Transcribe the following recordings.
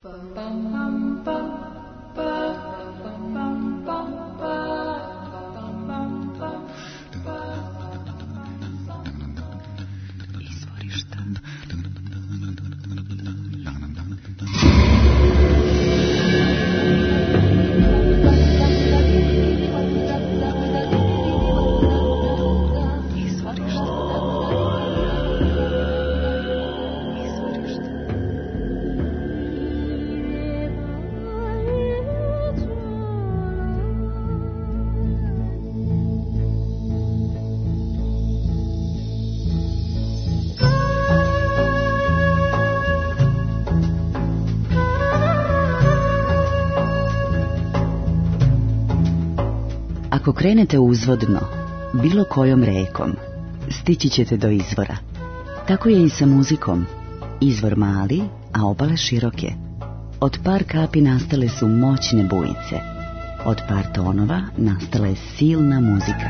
Ako krenete uzvodno, bilo kojom rekom, stići ćete do izvora. Tako je i sa muzikom. Izvor mali, a obale široke. Od par kapi nastale su moćne bujice. Od par tonova nastala je silna muzika.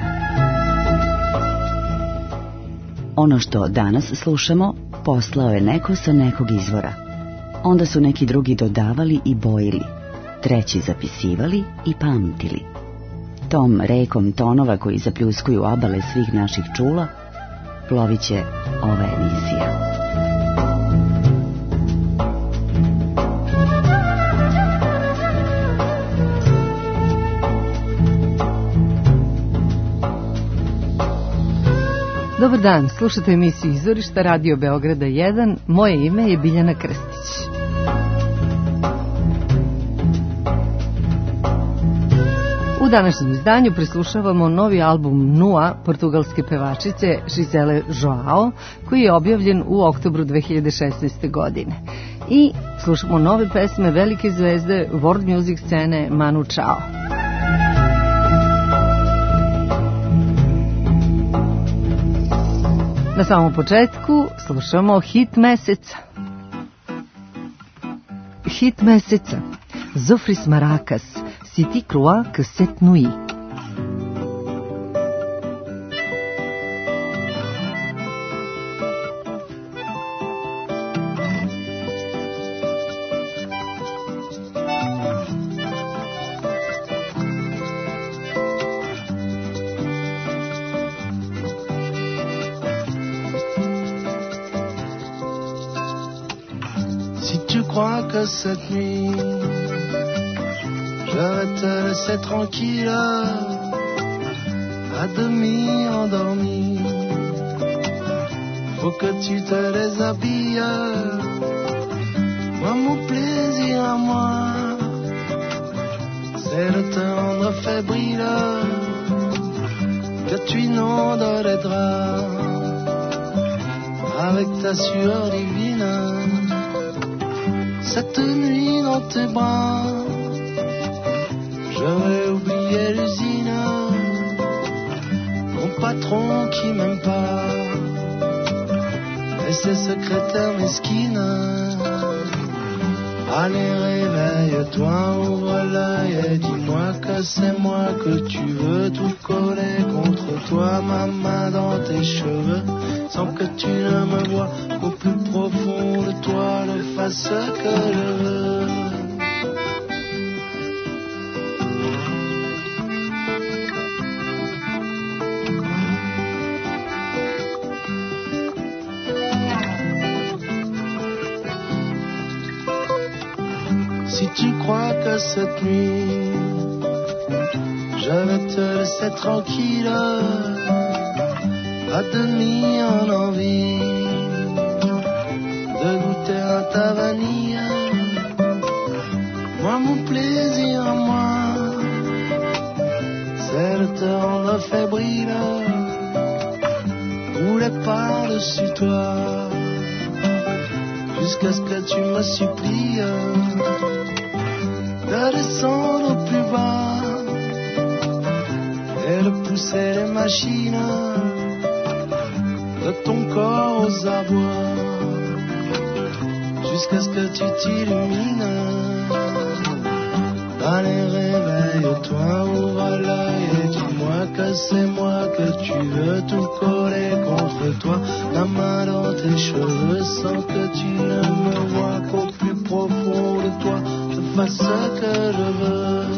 Ono što danas slušamo, poslao je neko sa nekog izvora. Onda su neki drugi dodavali i bojili, treći zapisivali i pamtili. Tom rekom tonova koji zapljuskuju obale svih naših čula, plovit će ova emisija. Dobar dan, slušate emisiju Izvorišta Radio Beograda 1. Moje ime je Biljana Krstić. U današnjem izdanju prislušavamo novi album Nua, portugalske pevačice Gisele Joao, koji je objavljen u oktobru 2016. godine. I slušamo nove pesme velike zvezde world music scene Manu Chao. Na samom početku slušamo hit meseca. Hit meseca. Zofris Maracas. Si tu crois que cette nuit. Si tu crois que cette nuit je vais te laisser tranquille, à demi endormi. Faut que tu te déshabilles. Moi, mon plaisir à moi, c'est de te rendre fébrile, que tu inondes les draps avec ta sueur divine. Cette nuit dans tes bras, je vais oublier l'usine, mon patron qui m'aime pas, et ses secrétaires mesquines. Allez, réveille-toi, ouvre l'œil et dis-moi que c'est moi que tu veux, tout coller contre toi, ma main dans tes cheveux, sans que tu ne me vois au plus profond de toi, ne fasse ce que je veux. Si tu crois que cette nuit je vais te laisser tranquille, à demi en envie de goûter à ta vanille, moi mon plaisir à moi, c'est de te rendre fébrile, rouler par-dessus toi, jusqu'à ce que tu me supplies de descendre au plus bas et de pousser les machines de ton corps aux abois jusqu'à ce que tu t'illumines. Allez, réveille-toi, ouvre l'œil et dis-moi que c'est moi que tu veux, tout coller contre toi, la main dans tes cheveux sans que tu ne me vois qu'au plus profond de toi. fasse ce que je veux.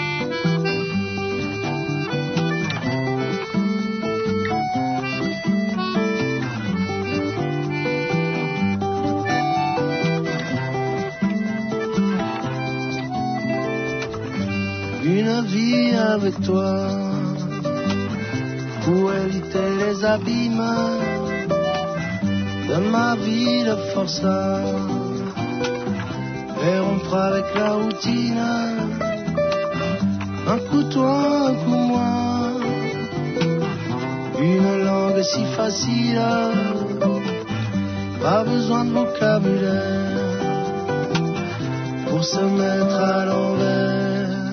Une vie avec toi pour éviter les abîmes de ma vie de forçat et rompre avec la routine. Un coup toi, un coup moi, une langue si facile, pas besoin de vocabulaire pour se mettre à l'envers.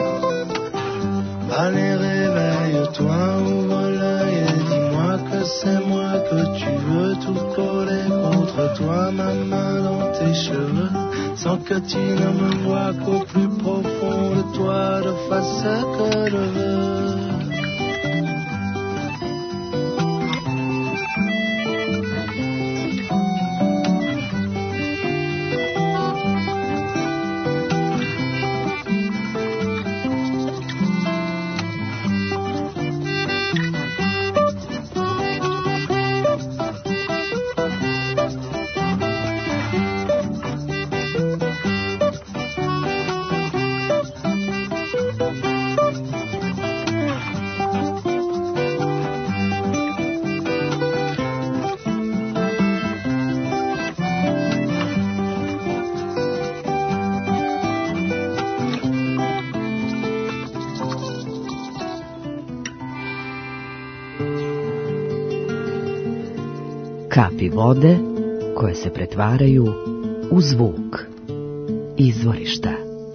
Allez, réveille-toi, ouvre l'œil et dis-moi que c'est moi que tu veux, tout coller contre toi, ma main dans tes cheveux, sans que tu ne me vois qu'au plus profond de toi, je fasse ce que je veux. Kapi vode koje se pretvaraju u zvuk. Izvorišta.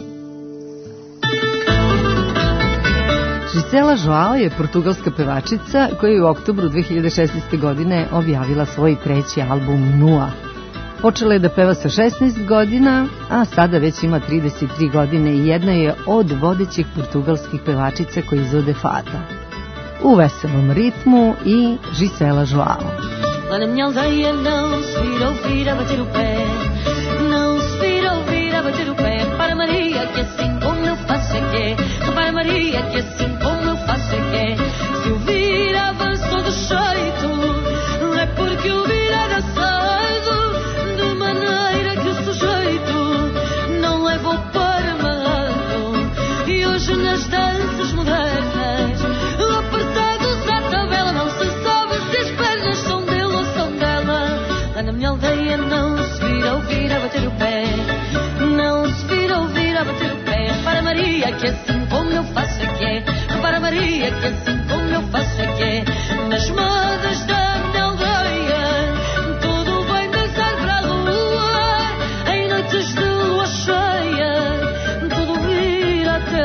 Gisela Joao je portugalska pevačica koja je u oktobru 2016. godine objavila svoj treći album Nua. Počela je da peva sa 16 godina, a sada već ima 33 godine i jedna je od vodećih portugalskih pevačica koji izvode fado. U veselom ritmu i Gisela Joao. Lá na minha aldeia não se vira ouvir a bater o pé, não se vira ouvir a bater o pé. Para Maria que assim como eu faço é que é, para Maria que assim como eu faço é que é. Se eu vir avanço do jeito, é porque eu vir agaçado, de maneira que o sujeito não leva o par amarrado. E hoje nas danças modernas, apertados à tabela, não se sabe se as pernas são dele ou são dela. Lá na minha aldeia não se vira ouvir a bater o pé, não se vira ouvir a bater o pé. Para Maria que assim como eu faço é que é, para Maria que assim como eu faço é que é. Nas modas da minha aldeia tudo vem dançar para a lua, em noites de lua cheia tudo vira até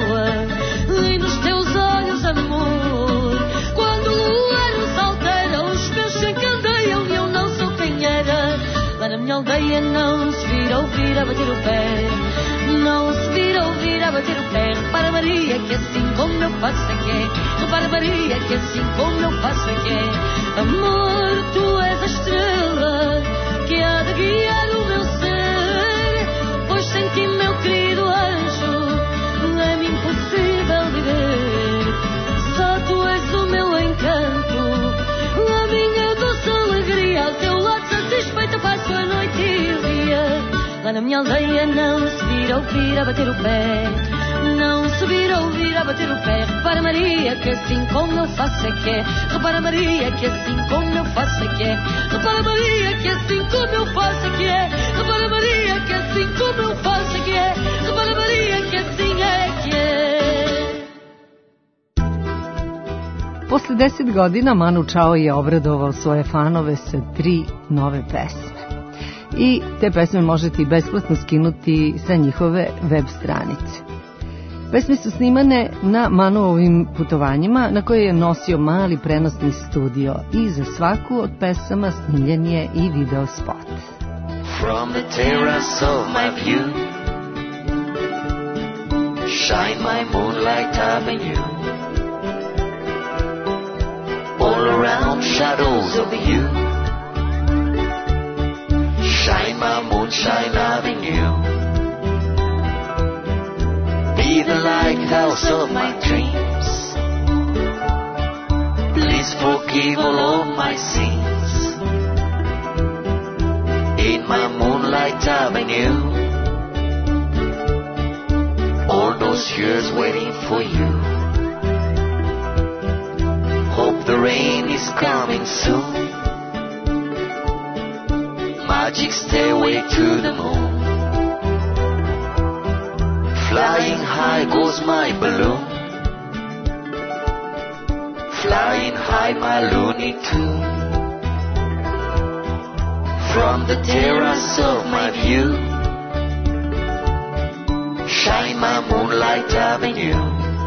lua. E nos teus olhos amor, quando o ano se altera, os meus se encandeiam e eu não sou quem era. Lá na minha aldeia não se vira ouvir a bater o pé, não se vira ouvir a bater o pé. Para Maria que assim como eu faço é que é, para Maria que assim como eu faço é que é. Amor, tu és a estrela que há de guiar o meu ser, pois sem ti, meu querido anjo, é-me impossível viver. Só tu és o meu encanto, a minha doce alegria, ao teu lado satisfeita passo a noite e o dia. Lá na minha aldeia não se vira ouvir a bater o pé, não se vira ouvir a bater o pé. Repara Maria que assim como eu faço é que é, repara Maria que assim como eu faço é que é, repara Maria que assim como eu faço é que é, repara Maria que assim como eu faço é que é, repara Maria que assim é que é. Posle 10 godina Manu Chao je obradovao svoje fanove sa 3 nove pesme. I te pesme možete i besplatno skinuti sa njihove web stranice. Pesme su snimane na Manuovim putovanjima na koje je nosio mali prenosni studio i za svaku od pesama snimljen je i video spot. From the terrace of my view shine my moonlight avenue, all around shadows of you shine my moonshine avenue. lighthouse of my dreams. Please forgive all of my sins. In my moonlight avenue, all those years waiting for you. Hope the rain is coming soon. Magic stairway to the moon. Flying high goes my balloon. Flying high my Looney Tune. From the terrace of my view, shine my moonlight avenue.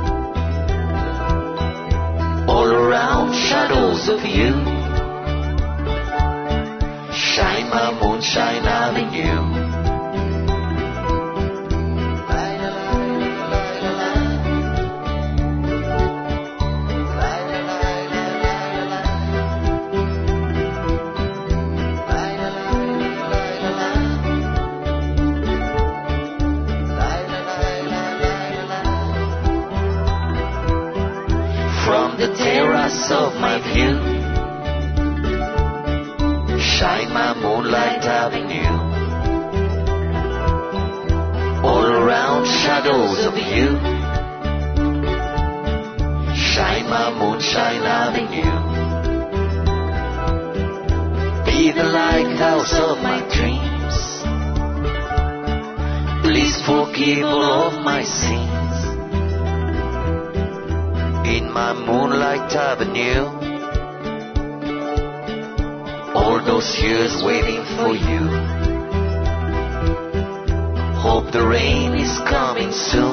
All around shadows of you, shine my moonshine avenue. From the terrace of my view, shine my moonlight avenue. All around shadows of you, shine my moonshine avenue. Be the lighthouse of my dreams. Please forgive all of my sins. In my moonlight avenue, all those years waiting for you. Hope the rain is coming soon.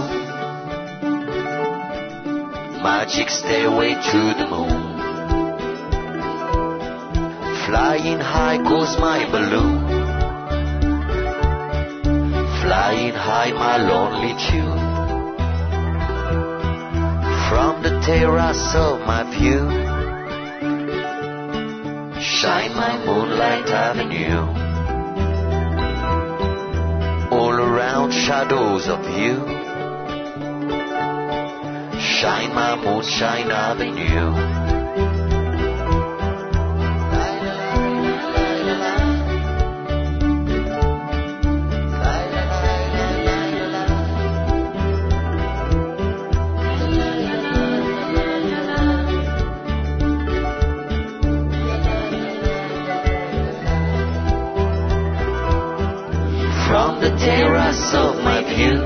Magic stairway to the moon. Flying high goes my balloon. Flying high my lonely tune. From the terrace of my view, shine my moonlight avenue. All around shadows of you, shine my moonshine avenue. From the terrace of my view,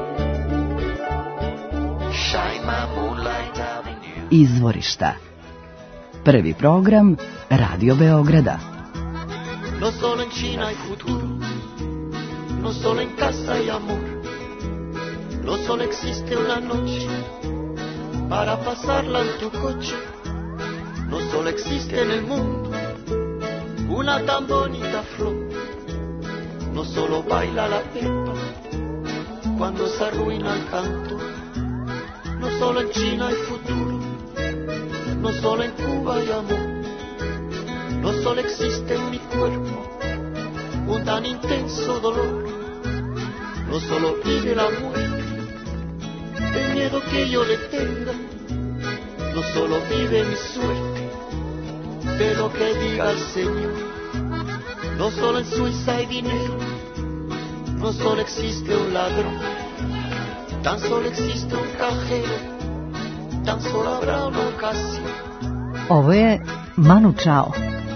shine my moonlight avenue. Izvorišta. Prvi program Radio Beograda. No solo en China hay futuro, no solo en casa hay amor, no solo existe una noche para pasarla en tu coche, no solo existe en el mundo una tan bonita flor. No solo baila la pepa cuando se arruina el canto. No solo en China hay futuro, no solo en Cuba hay amor. No solo existe en mi cuerpo un tan intenso dolor. No solo vive la muerte, el miedo que yo le tenga. No solo vive mi suerte, de lo que diga el Señor. No solo en Suiza hay dinero, no solo existe un ladrón, tan solo existe un cajero, tan solo habrá una ocasión. Ovo je Manu Chao.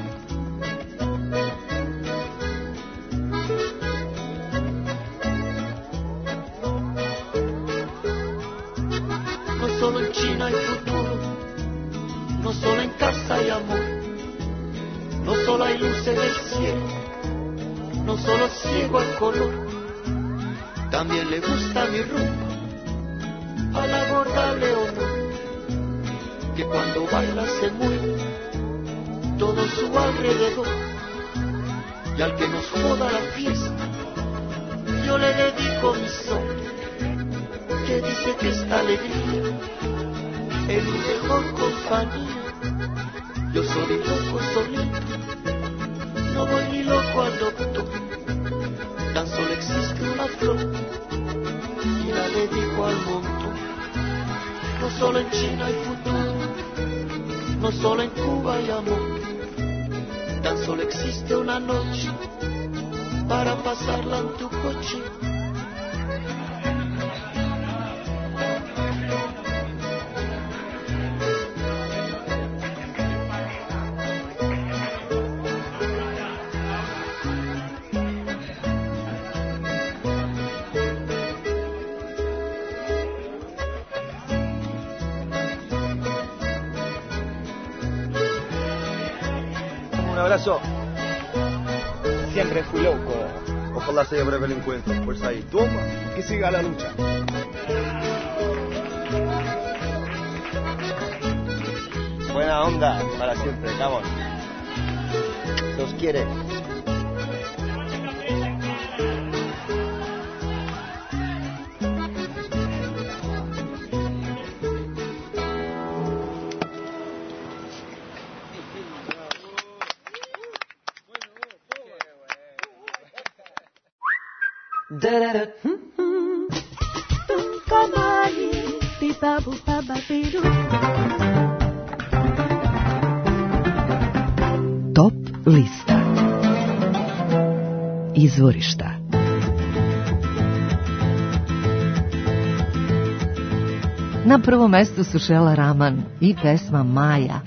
No solo en China hay futuro, no solo en casa hay amor. No solo hay luz en el cielo, no solo ciego al color. También le gusta mi ropa, a la gorda Leonor, que cuando baila se mueve todo su alrededor. Y al que nos joda la fiesta, yo le dedico mi sol, que dice que esta alegría es mi mejor compañía. Yo soy loco solito, no voy ni loco al doctor. Tan solo existe una flor y la dedico al montón. solo en China hay futuro, no solo en Cuba hay amor. Tan solo existe una noche para pasarla en tu coche. Un abrazo. Siempre fui loco. Ojalá sea breve el encuentro. Pues ahí, toma, que siga la lucha. Buena onda para siempre, cabrón. Se os quiere. Top lista. Izvorišta. Na prvom mestu su Šela Raman i pesma Maja.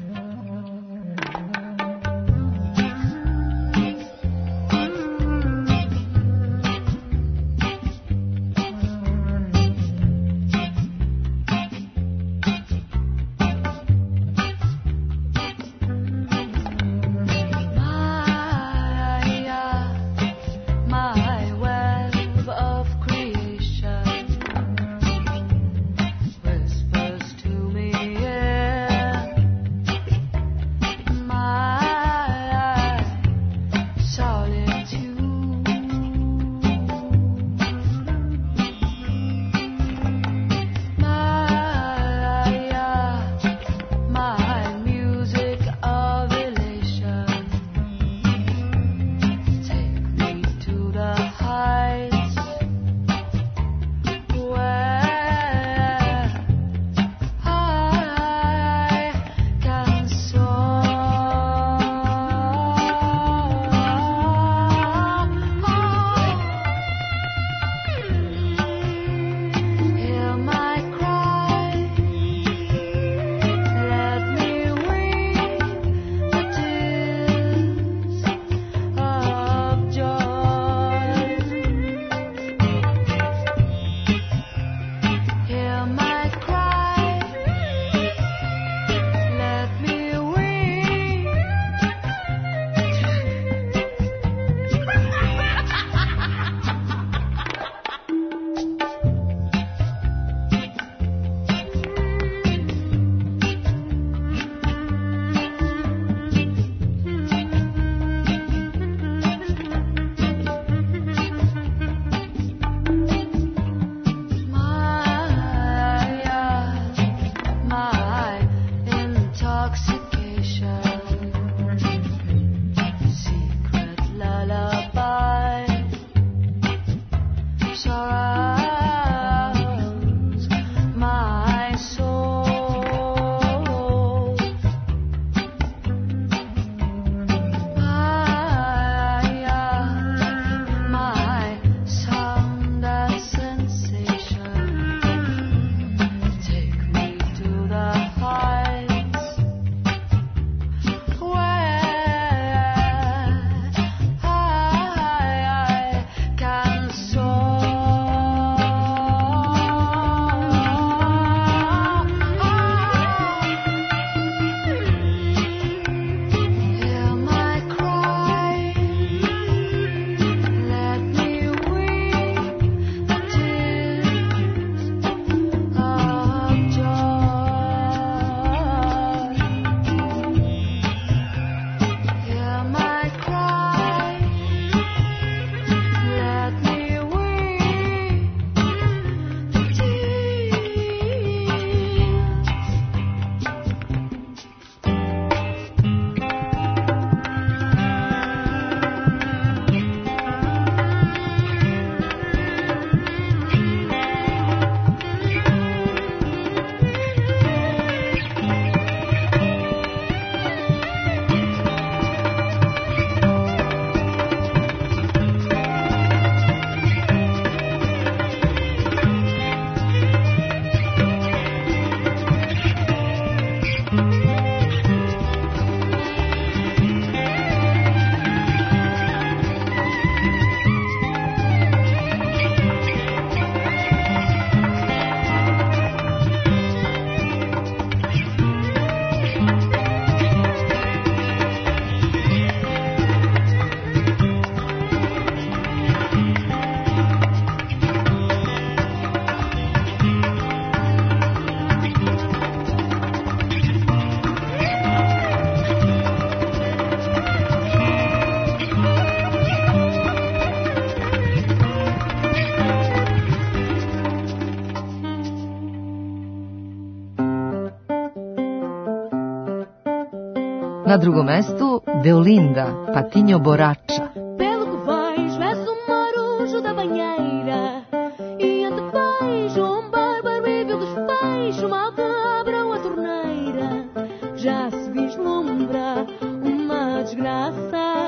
Na drugom mestu Deolinda, Patinho Borracha. Pelo que vejo, és marujo da banheira, e ante vejo bárbaro e vil desfecho, mal te abram a torneira. Já se vislumbra uma desgraça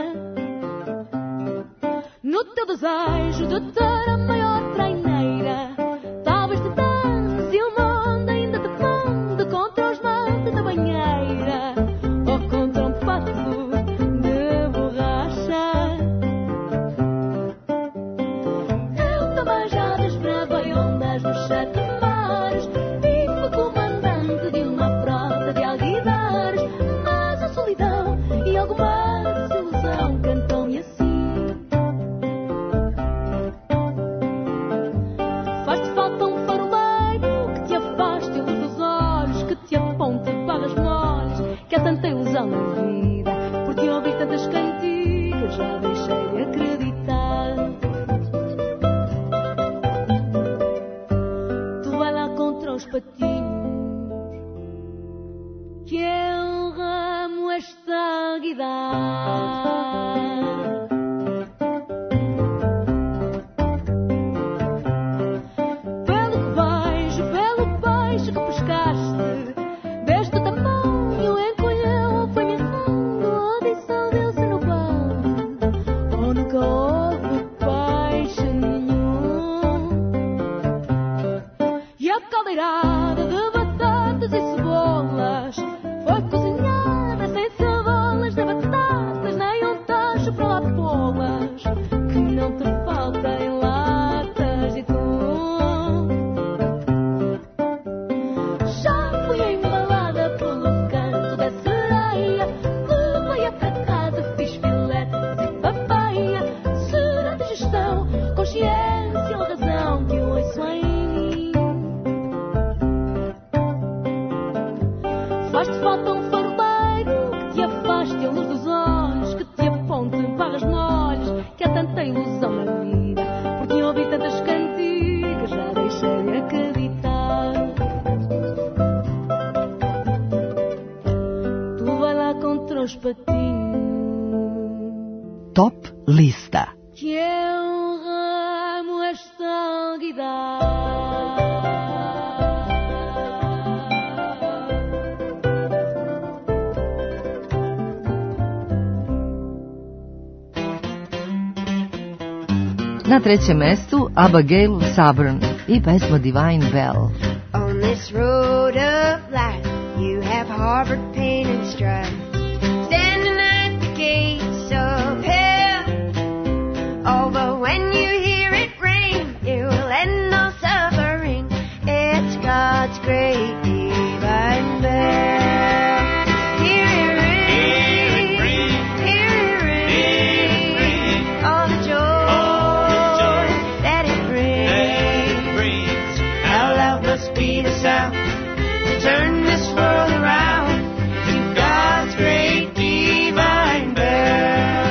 no teu desejo de ter a maior traineira. Talvez te dance e o mundo ainda te mande contra os matos da banheira, ou contra um pato de borracha. Eu também já desbravei ondas nos 7 mares e fui comandante de uma frota de alguidares, mas a solidão e alguma desilusão cantam-me assim. Faz-te falta um faroleiro que te afaste a luz dos olhos, que te aponte barras moles, que há tanta ilusão na vida. Porque ouvi tantas cantigas, já deixei de acreditar. Tu vai lá contra os patinhos, que eu ramo esta guidar. Pelo que vejo, pelo peixe que pescaste, deste tamanho encolheu, foi-me fundo, ou dissolveu-se no pão, ou nunca houve peixe nenhum. E a caldeirada de batatas e cebolas foi cozinhada sem cebolas nem batatas, nem um tacho para lá pô-las, que não te faltem latas de atum. Já fui embalada pelo canto da sereia, levei-a para casa, fiz filetes e papeia. Será digestão, consciência ou razão que eu ouço em mim? Faz-te falta um faroleiro que te afaste a luz dos olhos, que te aponte barras moles, que há tanta ilusão na vida. Porque ouvi tantas cantigas, já deixei de acreditar. Tu vai lá contra os patinhos, Top lista. que eu ramo esta guidar. Na trećem mestu Abigail Sabran i pesma Divine Bell. On this road of life, you have harbored pain and strife, standing at the gates of hell. Oh, but when you hear it ring, it will end all suffering. It's God's great divine bell. Hear it ring, hear it ring, all the joy that it brings. How loud must be the sound to turn this world around to God's great divine bell.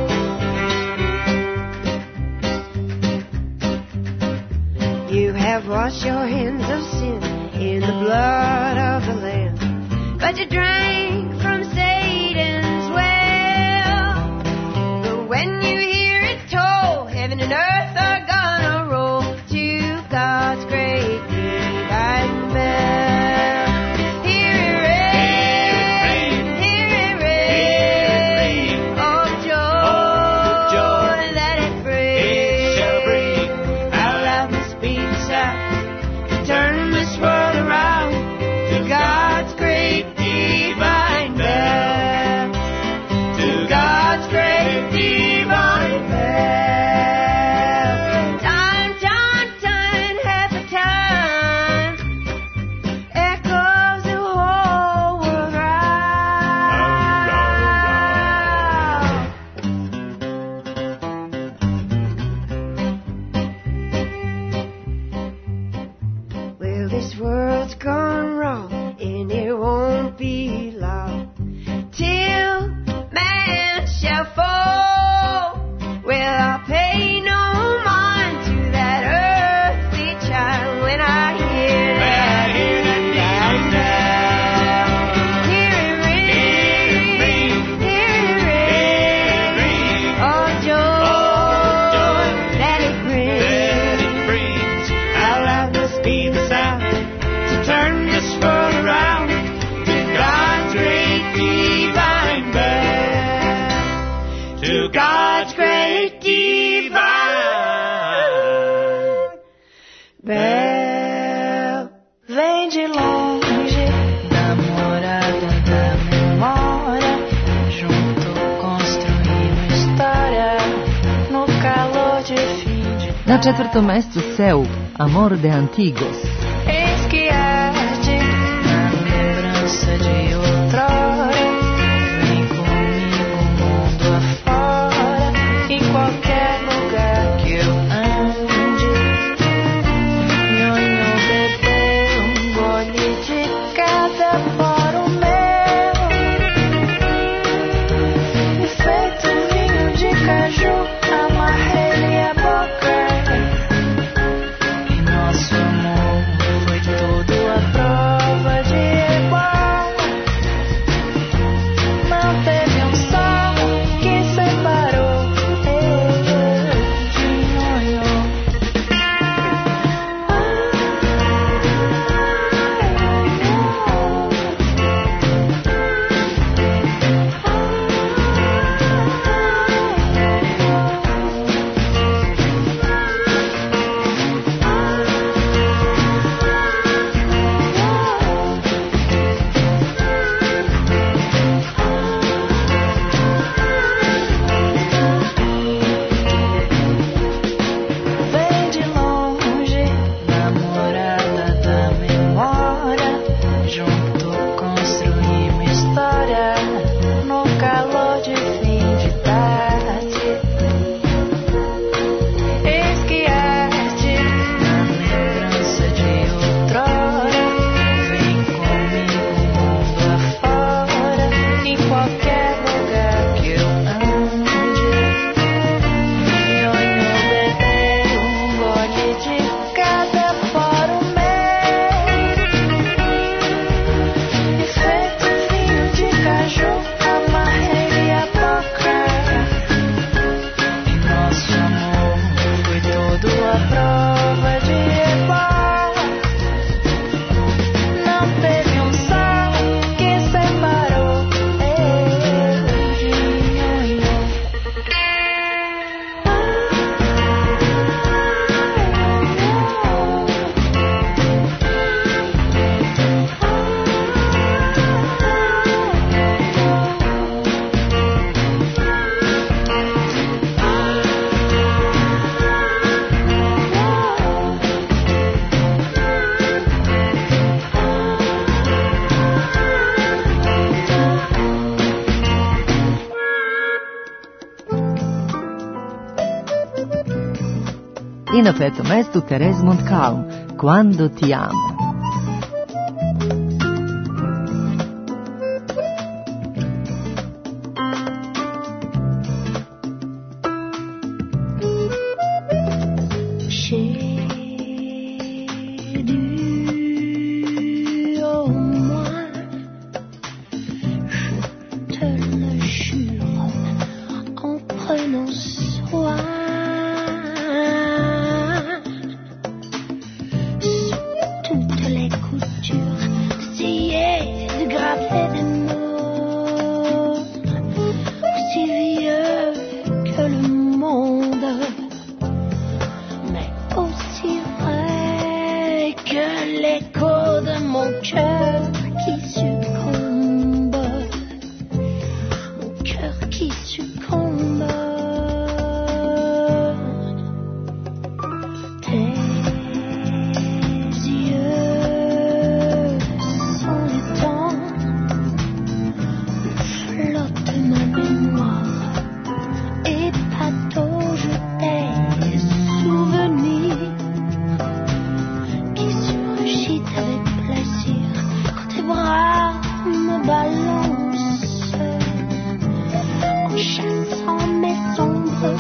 You have washed your hands of sin in the blood of the Lamb, but you drank from Satan's well. But when you hear it toll, heaven and earth are gonna roll to God's great divine bell. Hear it ring, hear it ring, oh joy that it brings. How loud must be the sound to turn this world around to God's great divine bell, to God's great divine bell. Time, time, time, half a time, echoes the whole world round. Well, this world's gone wrong, and it won't be long till man shall fall. Well, I'll pay no mind to that earthly child when I hear that divine bell. Hear it ring, Bel, vem de longe, da morada da memória, junto construindo história, no calor de fim de Na 4. mestu Seu, Amor de Antigos. Eis que arde na lembrança de outrora. Vem comigo mundo afora, em qualquer lugar que eu ande. Nhonho bebeu gole de cada fora o meu, e feito vinho de caju, amarrei-lhe a boca. E nosso amor foi todo a prova de igual. Não teve um sol que separou eu de Nhonho. Vem de longe, namorada da memória, junto construímos história, no calor de fim de tarde. Eis que arde na lembrança de outrora. Vem comigo mundo afora, em qualquer lugar que eu ande. Nhonho bebeu gole de cada fora o meu, e feito vinho de caju, amarrei-lhe a boca. E nosso amor foi todo a prova de igual. Não teve um sol que separou eu de Nhonho. I na 5. mestu Thérèse Montcalm, Quando ti amo. J'ai dû au moins, je te le jure, en prenant soin, sous toutes les coutures, d'essayer de graver des mots aussi vieux que le monde, mais aussi vrai que l'écho de mon cœur qui succombe, mon cœur qui succombe. Tes yeux sont les temps où flotte ma mémoire, et patauge tes souvenirs qui surgissent avec plaisir quand tes bras me balancent en chassant mes sombres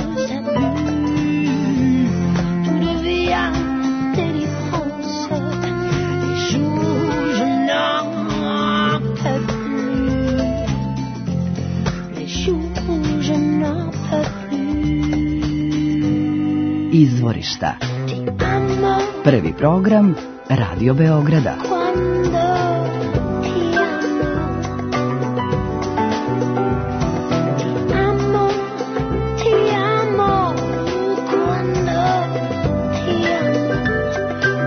abus. Tout devient délivrance. Les jours je n'en peux plus. Les jours je n'en peux plus. Izvorišta. Ti amo Prvi program Radio Beograda. quando ti amo. Ti amo quando ti amo.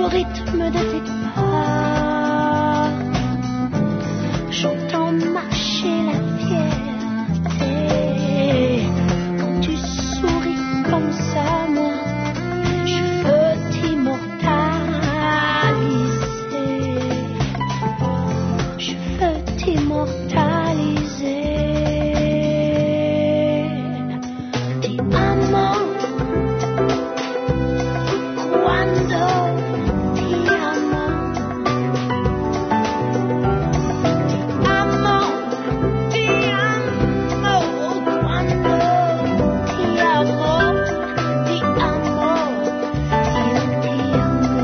rythme de tes pas, j'entends marcher la fierté. Quand tu souris comme ça, moi, je veux t'immortaliser. Je veux t'immortaliser. Ti amo quando ti amo. Amo, ti amo quando ti amo. Ti amo, io ti amo.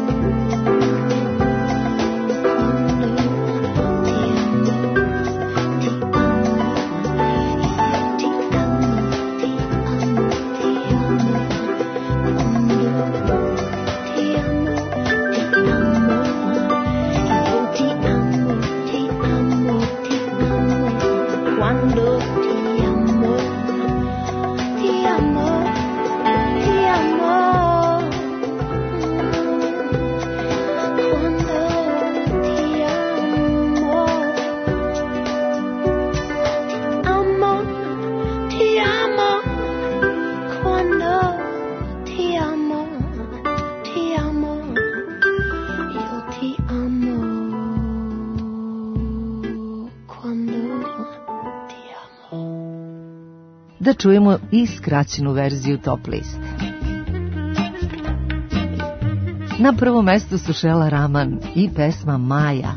Quando ti amo, ti amo, ti amo. Quando ti amo, amo, ti amo. Quando ti amo, ti amo. Io ti amo. Quando ti amo. Da čujemo i skraćenu verziju Top liste. Na prvom mestu su Šela Raman i pesma Maja.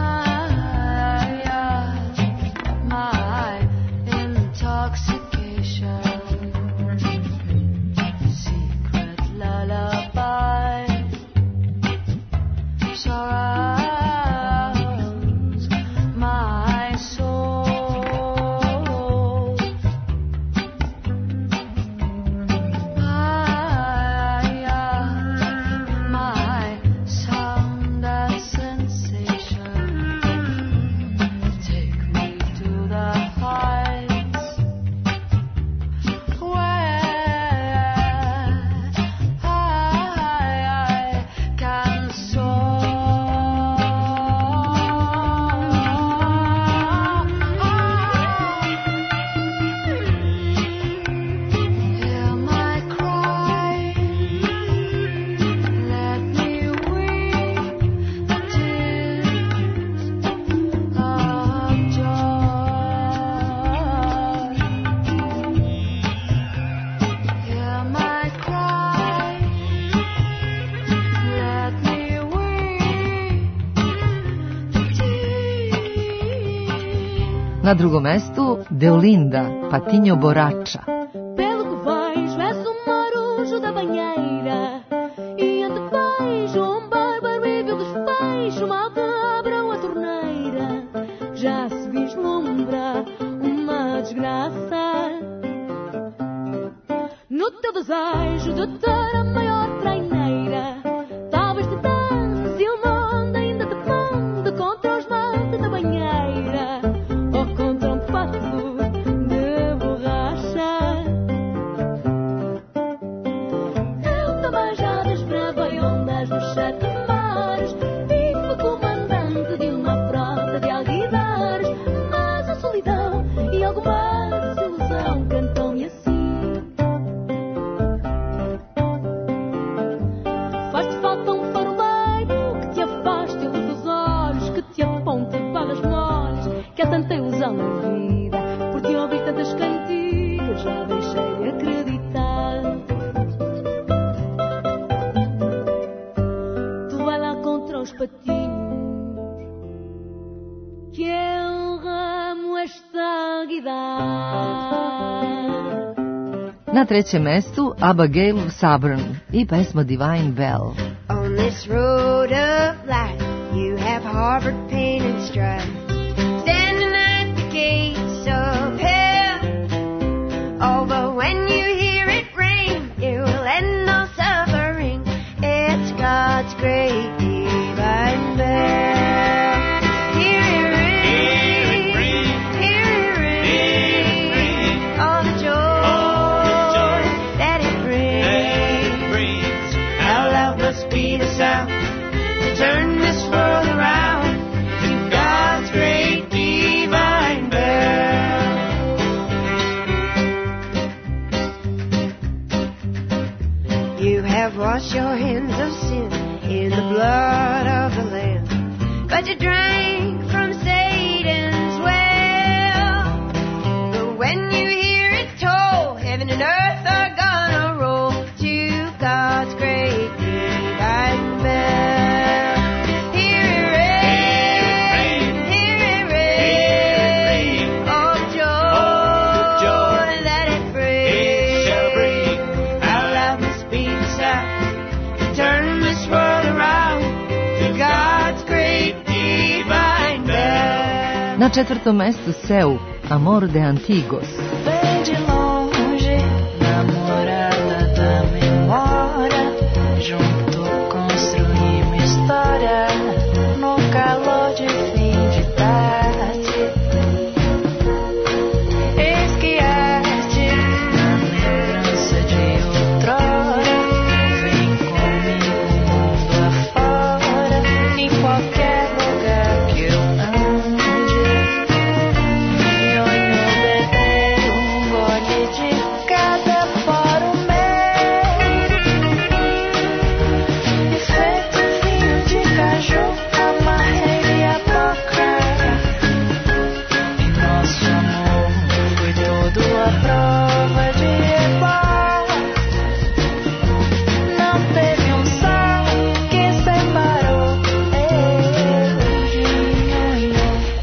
Na drugom mestu Deolinda, Patinho Borracha. Pelo que vejo, és marujo da banheira, e ante vejo bárbaro e vil desfecho, mal te abram a torneira, já se vislumbra uma desgraça. No teu desejo de ter a maior traineira, talvez te danse e o mundo ainda te mande contra os mares da banheira, ou contra passo de borracha. Eu também já desbravei ondas nos 7 mares, e fui comandante de uma frota de alguidares, mas a solidão e alguma desilusão cantam-me assim. Faz-te falta um faroleiro que te afaste a luz dos olhos, que te aponte balas moles, que há tanta ilusão na vida. Por te ouvir tantas cantigas, já deixei de acreditar. Tu vai lá contra os patinhos, que eu ramo esta guidar. Na trećem mestu Abigail Sabran i pesma Divine Bell. On this road of life, you have harbored pain and strife, standing at the gates of hell. Oh, but when you hear it ring, it will end all suffering. It's God's great divine bell. Hear it ring, hear it ring, all the joy that it brings. How loud must be the sound turn this world around to God's great divine bell. You have washed your hands of sin in the blood of the Lamb, but you drank from Satan's well. But when you hear it toll, heaven and earth are gonna roll to God's great divine bell. Hear it ring, hear it ring, of joy, let it bring. It shall bring Our love must be the sound to turn this world around to God's great divine bell. Na 4. mestu Seu, Amor de Antigos. Vem de longe, namorada da memória, junto construímos história, no calor de fim de tarde. Esquiaste na lembrança de outrora, vem comigo mundo afora, em qualquer lugar que eu ande. Nhonho beber gole de cada fora o meu, e feito vinho de caju, amarrei a boca, e nosso amor foi todo a prova de igual. Não teve sol que separou eu de Nhonho.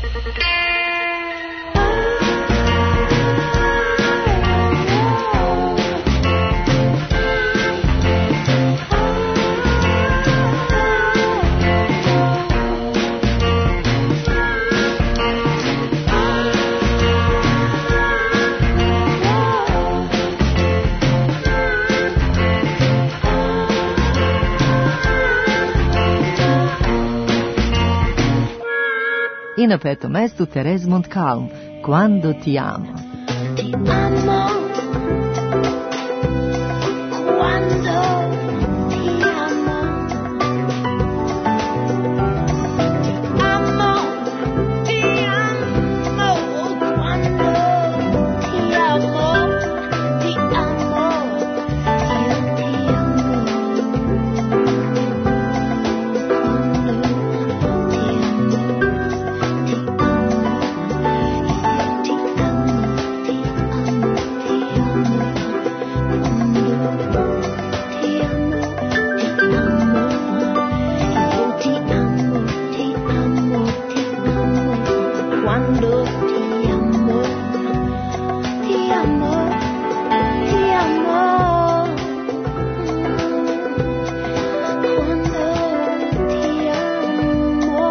I na 5. mestu Thérèse Montcalm, Quando ti amo. Ti amo quando ti amo. Amo, ti amo quando ti amo. Ti amo, io ti amo. Quando ti amo, ti amo, ti amo. Quando ti amo,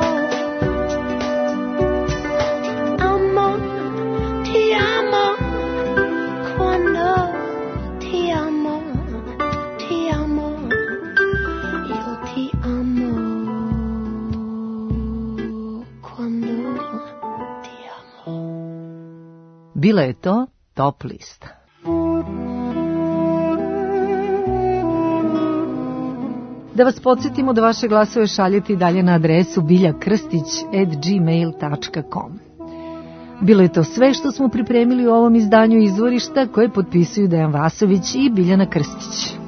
amo, ti amo. Quando ti amo, ti amo. Io ti amo. Quando ti amo. Bila je to Top lista. Da vas podsjetimo da vaše glasove šaljete i dalje na adresu biljakrstić@gmail.com. Bilo je to sve što smo pripremili u ovom izdanju Izvorišta koje potpisuju Dejan Vasović i Biljana Krstić.